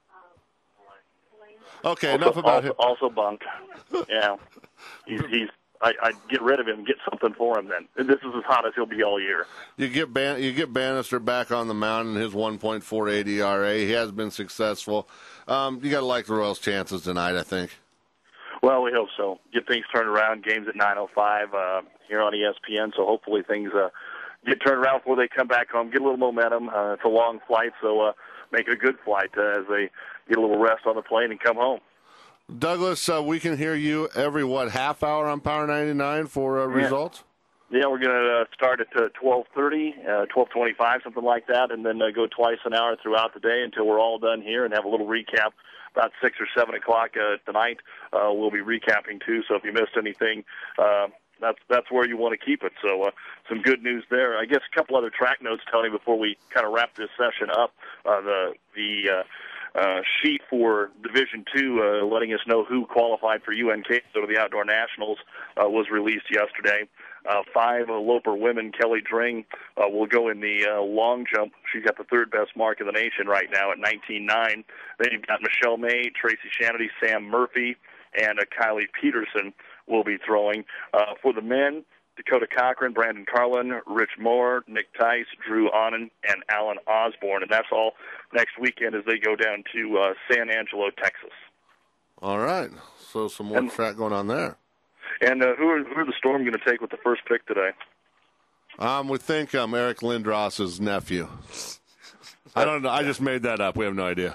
Okay, also, enough about also, him. Also bunk. Yeah, he's. he's I, I'd get rid of him, get something for him. Then this is as hot as he'll be all year. You get Ban- you get Bannister back on the mound in his one point four eight E R A. He has been successful. Um, you got to like the Royals' chances tonight, I think. Well, we hope so. Get things turned around. Games at nine oh five uh, here on E S P N, so hopefully things uh, get turned around before they come back home. Get a little momentum. Uh, it's a long flight, so uh, make it a good flight uh, as they get a little rest on the plane and come home. Douglas, uh, we can hear you every, what, half hour on Power ninety-nine for uh, Yeah. results? Yeah, we're going to uh, start at uh, twelve thirty, uh, twelve twenty-five, something like that, and then uh, go twice an hour throughout the day until we're all done here and have a little recap about six or seven o'clock uh, tonight. Uh, we'll be recapping, too, so if you missed anything, uh, that's that's where you want to keep it. So uh, some good news there. I guess a couple other track notes, Tony, before we kind of wrap this session up. Uh, the the uh, uh, sheet for Division Two, uh, letting us know who qualified for U N K, so the Outdoor Nationals, uh, was released yesterday. Uh, five uh, Loper women, Kelly Dring, uh, will go in the uh, long jump. She's got the third best mark in the nation right now at nineteen nine. Then you've got Michelle May, Tracy Shanity, Sam Murphy, and uh, Kylie Peterson will be throwing. Uh, for the men, Dakota Cochran, Brandon Carlin, Rich Moore, Nick Tice, Drew Onnen, and Alan Osborne. And that's all next weekend as they go down to uh, San Angelo, Texas. All right. So some more And- track going on there. And uh, who, are, who are the Storm going to take with the first pick today? Um, we think um, Eric Lindros's nephew. I don't know. I just made that up. We have no idea.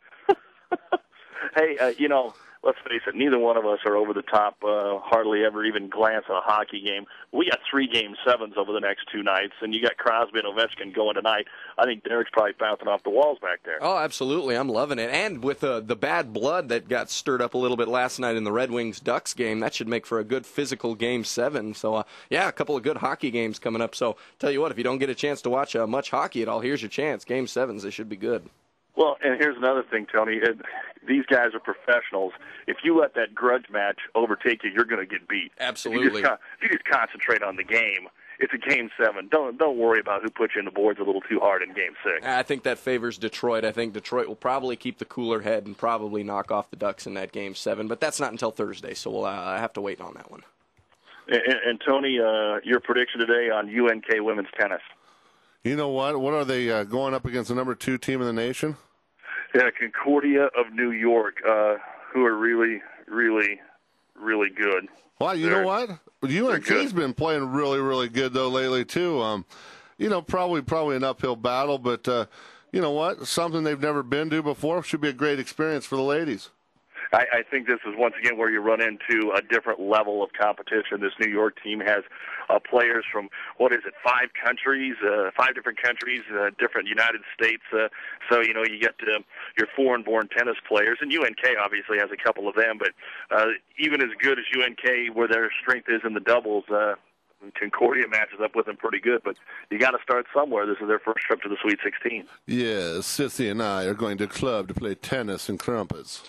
Hey, uh, you know, let's face it, neither one of us are over the top, uh, hardly ever even glance at a hockey game. We got three game sevens over the next two nights, and you got Crosby and Ovechkin going tonight. I think Derek's probably bouncing off the walls back there. Oh, absolutely. I'm loving it. And with uh, the bad blood that got stirred up a little bit last night in the Red Wings-Ducks game, that should make for a good physical game seven. So, uh, yeah, a couple of good hockey games coming up. So, tell you what, if you don't get a chance to watch uh, much hockey at all, here's your chance. Game sevens, they should be good. Well, and here's another thing, Tony. It, these guys are professionals. If you let that grudge match overtake you, you're going to get beat. Absolutely. If you, just con- if you just concentrate on the game, it's a game seven. Don't don't worry about who put you in the boards a little too hard in game six. I think that favors Detroit. I think Detroit will probably keep the cooler head and probably knock off the Ducks in that game seven. But that's not until Thursday, so we'll uh, have to wait on that one. And, and Tony, uh, your prediction today on U N K women's tennis? You know what? What are they uh, going up against the number two team in the nation? Yeah, Concordia of New York, uh, who are really, really, really good. Well, you They're- know what? U N K's been playing really, really good though lately too. Um, you know, probably probably an uphill battle, but uh, you know what? Something they've never been to before should be a great experience for the ladies. I, I think this is once again where you run into a different level of competition. This New York team has uh, players from, what is it, five countries, uh, five different countries, uh, different United States. Uh, so, you know, you get uh, your foreign-born tennis players, and U N K obviously has a couple of them, but uh, even as good as U N K, where their strength is in the doubles, uh, Concordia matches up with them pretty good, but you got to start somewhere. This is their first trip to the Sweet sixteen. Yes, Sissy and I are going to a club to play tennis and crumpets.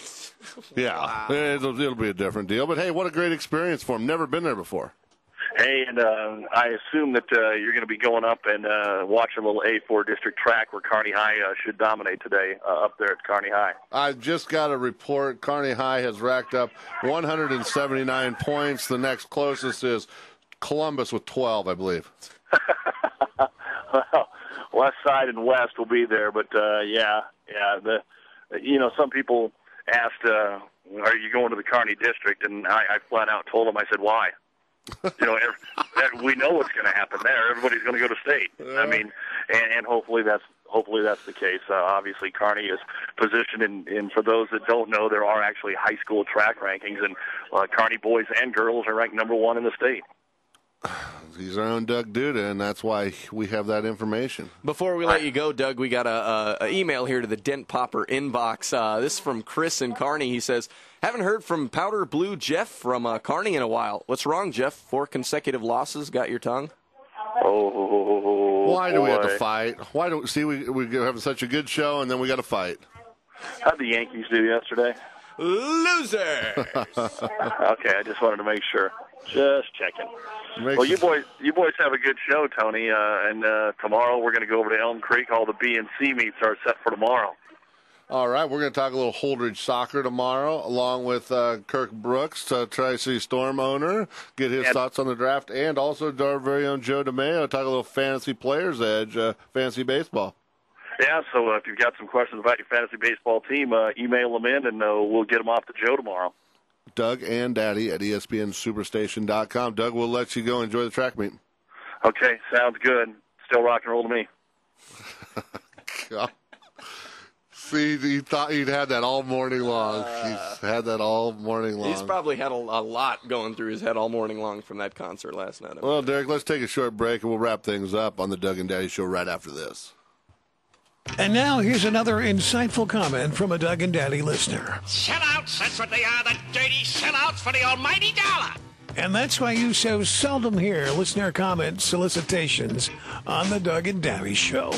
Yeah, Wow. it'll, it'll be a different deal. But, hey, what a great experience for them. Never been there before. Hey, and uh, I assume that uh, you're going to be going up and uh, watching a little A four district track where Kearney High uh, should dominate today uh, up there at Kearney High. I've just got a report. Kearney High has racked up one hundred seventy-nine points. The next closest is Columbus with twelve, I believe. Well, West Side and West will be there, but uh, yeah, yeah. The you know some people asked, uh, "Are you going to the Kearney district?" And I, I flat out told them, I said, "Why?" You know, every, that, we know what's going to happen there. Everybody's going to go to state. I mean, and, and hopefully that's hopefully that's the case. Uh, obviously, Kearney is positioned in, in, for those that don't know, there are actually high school track rankings, and uh, Kearney boys and girls are ranked number one in the state. He's our own Doug Duda, and that's why we have that information. Before we let you go, Doug, we got a, a, a email here to the Dent Popper inbox. Uh, this is from Chris in Kearney. He says, haven't heard from Powder Blue Jeff from uh, Kearney in a while. What's wrong, Jeff? Four consecutive losses got your tongue? Oh, Why do boy. we have to fight? Why do see we we have such a good show and then we got to fight? How'd the Yankees do yesterday? Loser. Okay, I just wanted to make sure. Just checking. Makes well, you boys, you boys have a good show, Tony. Uh, and uh, tomorrow we're going to go over to Elm Creek. All the B and C meets are set for tomorrow. All right, we're going to talk a little Holdridge soccer tomorrow, along with uh, Kirk Brooks, uh, Tri-City Storm owner, get his And- thoughts on the draft, and also our very own Joe DeMeo, talk a little fantasy players edge, uh, fantasy baseball. Yeah, so uh, if you've got some questions about your fantasy baseball team, uh, email them in, and uh, we'll get them off to Joe tomorrow. Doug and Daddy at E S P N Superstation dot com. Doug, we'll let you go enjoy the track meet. Okay, sounds good. Still rock and roll to me. God. See, he thought he'd had that all morning long. Uh, He's had that all morning long. He's probably had a, a lot going through his head all morning long from that concert last night. Well, Derek, let's take a short break, and we'll wrap things up on the Doug and Daddy Show right after this. And now here's another insightful comment from a Doug and Daddy listener. Sellouts, that's what they are, the dirty sellouts for the almighty dollar. And that's why you so seldom hear listener comment solicitations on the Doug and Daddy Show.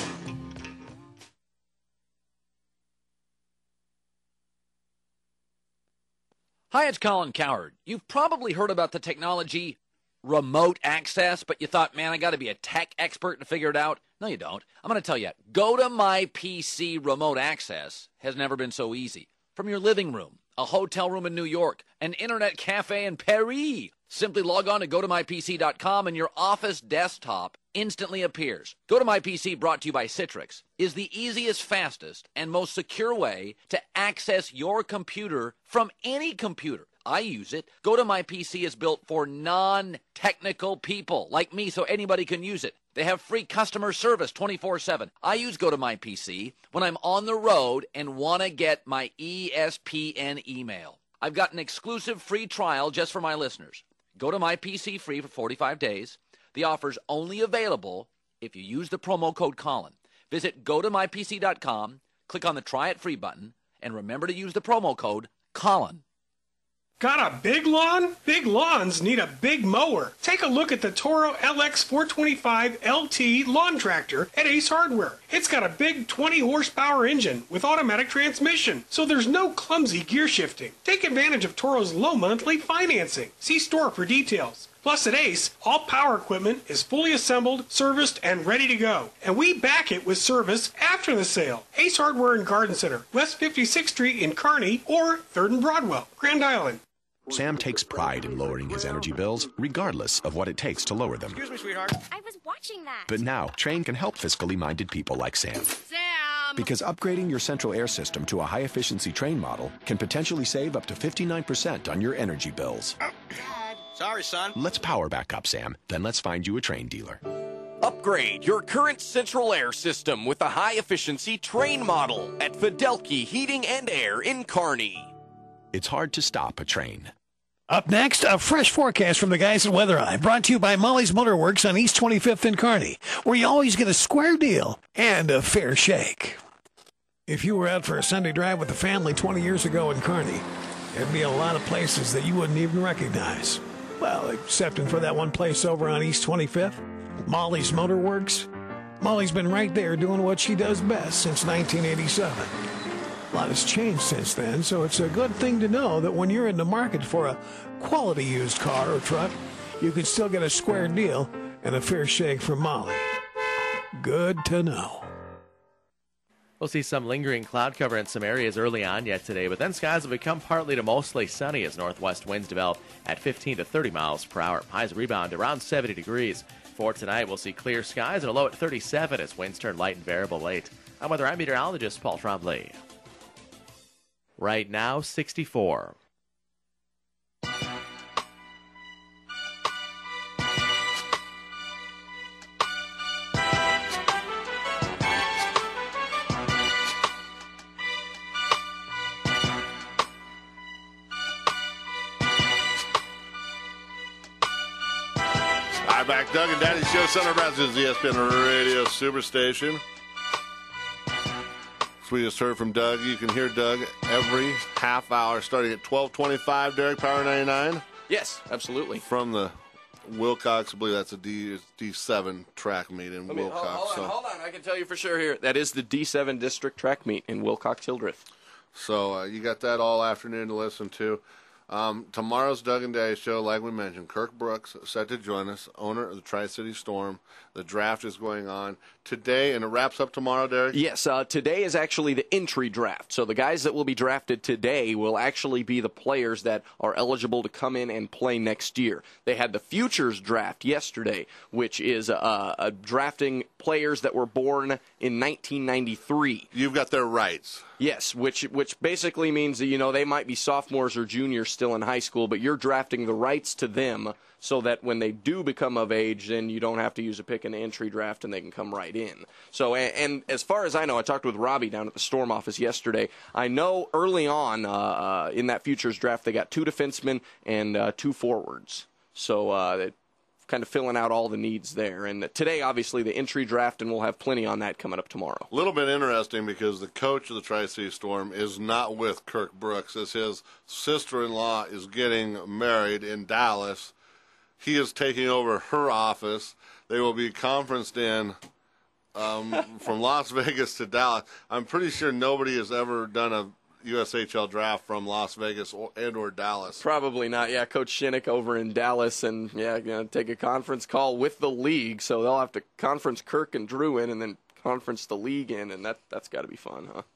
Hi, it's Colin Cowherd. You've probably heard about the technology remote access, but you thought, man, I got to be a tech expert to figure it out. No, you don't. I'm going to tell you, Go to My P C remote access has never been so easy. From your living room, a hotel room in New York, an internet cafe in Paris. Simply log on to go to my p c dot com and your office desktop instantly appears. Go to My P C, brought to you by Citrix, is the easiest, fastest, and most secure way to access your computer from any computer. I use it. Go to My P C is built for non-technical people like me, so anybody can use it. They have free customer service twenty-four seven. I use Go to My P C when I'm on the road and want to get my E S P N email. I've got an exclusive free trial just for my listeners. Go to My P C free for forty-five days. The offer's only available if you use the promo code Colin. Visit go to my p c dot com, click on the Try It Free button, and remember to use the promo code Colin. Got a big lawn? Big lawns need a big mower. Take a look at the Toro L X four twenty-five L T lawn tractor at Ace Hardware. It's got a big twenty horsepower engine with automatic transmission, so there's no clumsy gear shifting. Take advantage of Toro's low monthly financing. See store for details. Plus at Ace, all power equipment is fully assembled, serviced, and ready to go. And we back it with service after the sale. Ace Hardware and Garden Center, West fifty-sixth Street in Kearney or third and Broadwell, Grand Island. Sam takes pride in lowering his energy bills, regardless of what it takes to lower them. Excuse me, sweetheart. I was watching that. But now, Trane can help fiscally minded people like Sam. Sam! Because upgrading your central air system to a high-efficiency Trane model can potentially save up to fifty-nine percent on your energy bills. Sorry, son. Let's power back up, Sam. Then let's find you a Trane dealer. Upgrade your current central air system with a high-efficiency Trane model at Fidelki Heating and Air in Kearney. It's hard to stop a Trane. Up next, a fresh forecast from the guys at Weather Eye, brought to you by Molly's Motorworks on East twenty-fifth in Kearney, where you always get a square deal and a fair shake. If you were out for a Sunday drive with the family twenty years ago in Kearney, there'd be a lot of places that you wouldn't even recognize. Well, excepting for that one place over on East twenty-fifth, Molly's Motorworks. Molly's been right there doing what she does best since nineteen eighty-seven. A lot has changed since then, so it's a good thing to know that when you're in the market for a quality used car or truck, you can still get a square deal and a fair shake from Molly. Good to know. We'll see some lingering cloud cover in some areas early on yet today, but then skies will become partly to mostly sunny as northwest winds develop at fifteen to thirty miles per hour. Highs rebound around seventy degrees. For tonight, we'll see clear skies and a low at thirty-seven as winds turn light and variable late. I'm weather I'm meteorologist Paul Trombley. Right now, sixty-four. Right back, Doug and Daddy Show, Central Nebraska's E S P N Radio Superstation. As we just heard from Doug, you can hear Doug every half hour starting at twelve twenty-five, Derek, Power ninety-nine. Yes, absolutely. From the Wilcox, I believe that's a D, D7 track meet in Let me, Wilcox. hold, hold so. on, hold on. I can tell you for sure here. That is the D seven district track meet in Wilcox-Hildreth. So uh, you got that all afternoon to listen to. Um, tomorrow's Doug and Daddy Show, like we mentioned, Kirk Brooks set to join us, owner of the Tri-City Storm. The draft is going on today, and it wraps up tomorrow, Derek? Yes, uh, today is actually the entry draft. So the guys that will be drafted today will actually be the players that are eligible to come in and play next year. They had the futures draft yesterday, which is uh, uh, drafting players that were born in nineteen ninety-three. You've got their rights. Yes, which which basically means that, you know, they might be sophomores or juniors still in high school, but you're drafting the rights to them so that when they do become of age, then you don't have to use a pick in the entry draft and they can come right in. So, and, and as far as I know, I talked with Robbie down at the Storm office yesterday. I know early on uh, uh, in that futures draft, they got two defensemen and uh, two forwards. So uh, they kind of filling out all the needs there. And today, obviously, the entry draft, and we'll have plenty on that coming up tomorrow. A little bit interesting because the coach of the Tri-City Storm is not with Kirk Brooks, as his sister-in-law is getting married in Dallas. He is taking over her office. They will be conferenced in um, from Las Vegas to Dallas. I'm pretty sure nobody has ever done a U S H L draft from Las Vegas or, and or Dallas. Probably not. Yeah, Coach Shinnick over in Dallas, and yeah, going to take a conference call with the league, so they'll have to conference Kirk and Drew in, and then conference the league in, and that that's got to be fun, huh?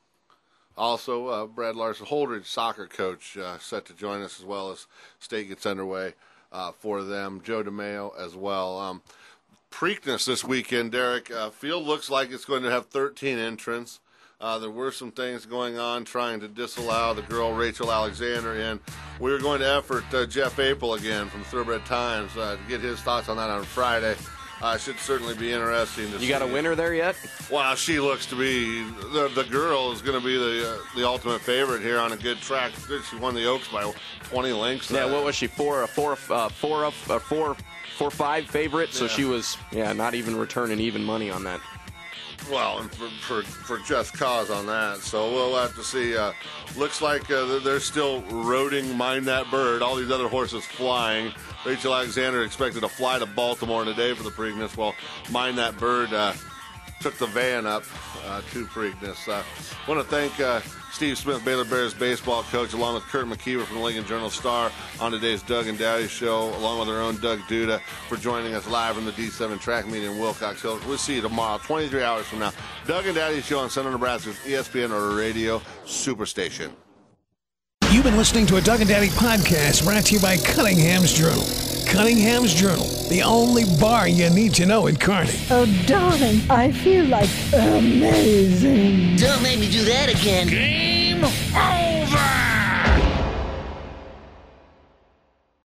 Also, uh, Brad Larson, Holdridge soccer coach, uh, set to join us as well as state gets underway uh, for them. Joe DeMeo as well. Um, Preakness this weekend, Derek. Uh, field looks like it's going to have thirteen entrants. Uh, there were some things going on trying to disallow the girl Rachel Alexander in. We were going to effort uh, Jeff Apel again from Thoroughbred Times uh, to get his thoughts on that on Friday. Uh, should certainly be interesting to you see. You got a winner there yet? Well, she looks to be the the girl is going to be the uh, the ultimate favorite here on a good track. She won the Oaks by twenty lengths. Yeah, uh, what was she? Four, a four, uh, four, up, uh, four, four, five favorite. So Yeah. she was, yeah, not even returning even money on that. Well, and for, for, for just cause on that. So we'll have to see. Uh, looks like uh, they're still roading Mind That Bird. All these other horses flying. Rachel Alexander expected to fly to Baltimore today for the Preakness. Well, Mind That Bird uh, took the van up uh, to Preakness. I uh, want to thank uh, Steve Smith, Baylor Bears baseball coach, along with Kurt McKeever from the Lincoln Journal-Star on today's Doug and Daddy Show, along with our own Doug Duda, for joining us live from the D seven track meet in Wilcox Hill. We'll see you tomorrow, twenty-three hours from now. Doug and Daddy Show on Central Nebraska's E S P N Radio Superstation. You've been listening to a Doug and Daddy podcast brought to you by Cunningham's Journal. Cunningham's Journal, the only bar you need to know in Kearney. Oh, darling, I feel like amazing. Don't make me do that again. Game. Hey.